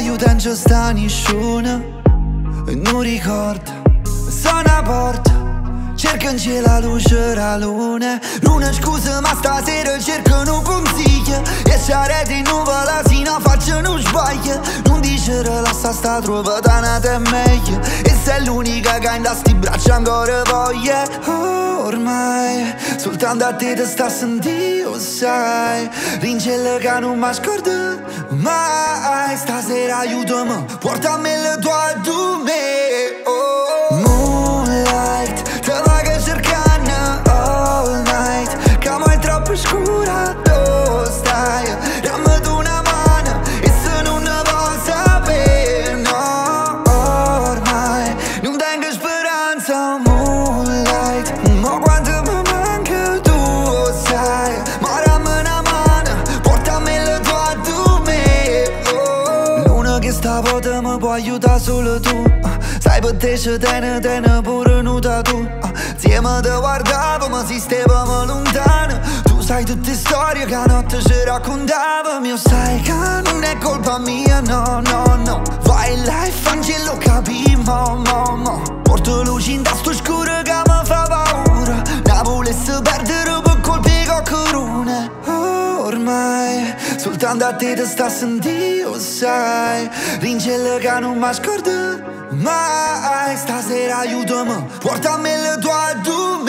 aiuta non ci sta nessuno e non ricorda. Sta una porta, cerca in cielo la luce la luna. Luna scusa ma stasera cercano consigli. E c'è rete in nuvola sino a faccia non sbaglia. Non dice rilassa sta trovata nata è meglio. E sei l'unica che in sti braccia ancora voglia. Ormai soltanto a te sta a sentire, sai. L'incella che non mi scorda mai. Stasera aiutami, portami le tue dume. Moonlight, te la che cercano all night. Che mo è troppo scura, dove stai? Dammi tu una mano e se non ne vuoi sapere, no. Ormai non tengo speranza, moonlight. Ma quanto mi manca tu, sai. Ma dammi una mano, portami le tue dume. Luna che stavolta mi può aiutare solo tu. Sai per te ci tiene pure nuda tu. Insieme te guardavo ma si stavamo lontano. Tu sai tutte storie che a notte ci raccontavamo. Io sai che non è colpa mia, no, no, no. Vai là e fancelo capimo, mo. Porto luci in sto scuro che mi fa paura. Ne volesse perdere per colpi con corona. Ormai soltanto a te sta a sentire, sai. L'incella che non mi scorda mai. Stasera aiutami, portami le tue dume.